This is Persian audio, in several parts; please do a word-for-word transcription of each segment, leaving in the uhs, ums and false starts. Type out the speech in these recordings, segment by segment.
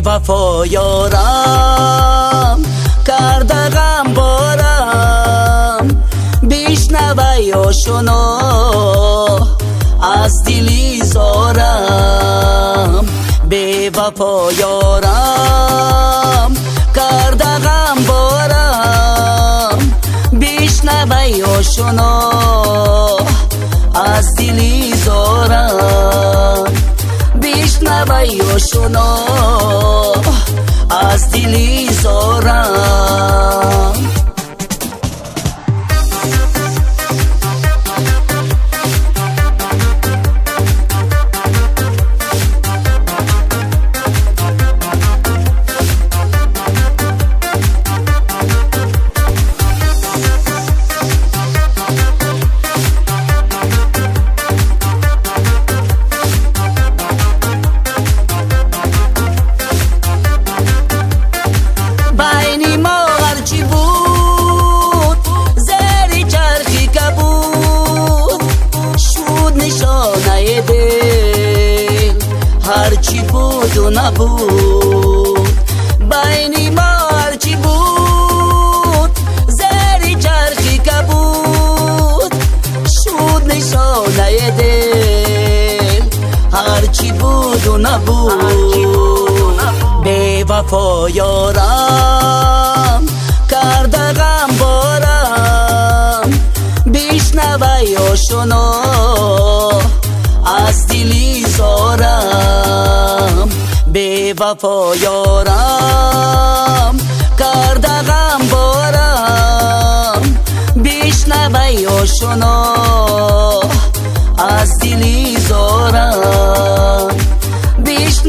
وفا یارم کرده غم بارم، بیشنویاشونو از دلی زارم. بی وفا یارم کرده غم بارم، بیشنویاشونو از دلی زارم. بیشنویاشونو از دلی زارم. هرچی بود و نبود بین ما، هرچی بود زیر چرخی که بود شد نشانه دل. هرچی بود و نبود بی وفا یارم کرده غم بارم، بیشنویاشونو از دلی زارم. بی وفا یارم کرده غم بارم، بیشنویاشونو از دلی زارم.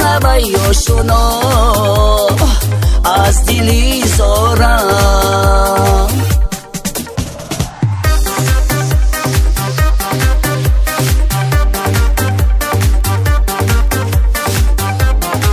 بیشنویاشونو از دلی زارم.